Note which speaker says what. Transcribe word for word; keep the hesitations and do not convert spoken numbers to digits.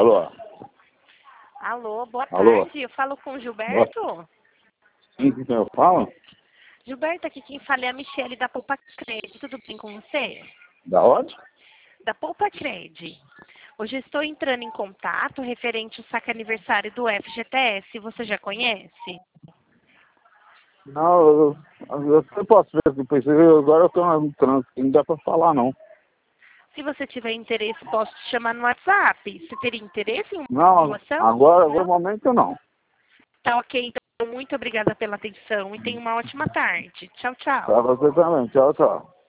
Speaker 1: Alô?
Speaker 2: Alô, boa
Speaker 1: Alô?
Speaker 2: tarde. Eu falo com o Gilberto.
Speaker 1: Boa. Sim, quem eu falo?
Speaker 2: Gilberto, aqui quem fala é a Michele da Poupa Cred. Tudo bem com você?
Speaker 1: Da onde?
Speaker 2: Da Poupa Cred. Hoje eu estou entrando em contato referente ao saque aniversário do F G T S. Você já conhece?
Speaker 1: Não, eu, eu, eu posso ver depois. Eu, agora eu estou no trânsito, não dá para falar, não.
Speaker 2: Se você tiver interesse, posso te chamar no WhatsApp. Você teria interesse em uma
Speaker 1: Não,
Speaker 2: informação?
Speaker 1: agora, no momento, não.
Speaker 2: Tá ok, então muito obrigada pela atenção e tenha uma ótima tarde. Tchau, tchau.
Speaker 1: Para você também. Tchau, tchau.